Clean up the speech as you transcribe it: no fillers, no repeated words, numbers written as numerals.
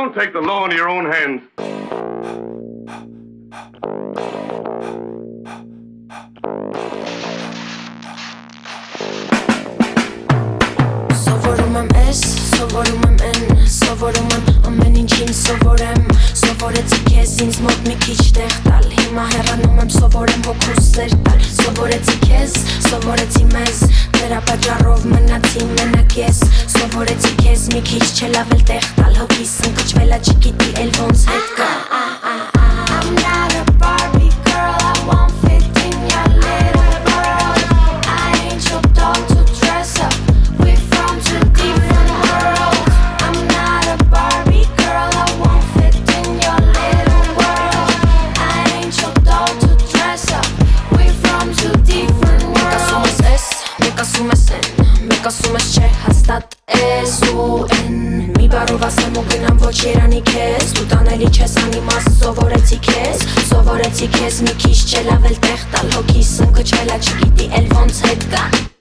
Don't take the law into your own hands. Սովորում եմ ես, սովորում եմ են, սովորում եմ ամեն ինչին սովորեմ. Սովորեցի քեզ ինձ մոտ մի քիչ տեղ տալ. Հիմա հեռանում եմ, սովորեմ հոգուս սեր տալ. Սովորեցի քեզ, սովորեցի մեզ, դրա պատճառով մնացի մենակ ես. Սովորեցի քեզ մի քիչ չլավել տեղ տալ. Հոգիս ընկճվել ա չգիտի էլ ոնց հետ գա. I'm not a Barbie girl, I won't fit in your little world. I ain't your dog to dress up, we're from two different worlds. I'm not a Barbie girl, I won't fit in your little world. I ain't your dog to dress up, we're from two different worlds. Մեկ ասում ես են, մեկ ասում ես չէ, հաստատ ես ու են. Մի բարով ասեմ ու գնամ ոչ երանի քեզ. Դու տանելի չես անիմաս, սովորեցի քեզ. Սովորեցի քեզ մի քիչ չլավել տեղ տալ. Հոգիս ընկճվել ա չգիտի էլ ոնց հետ գա.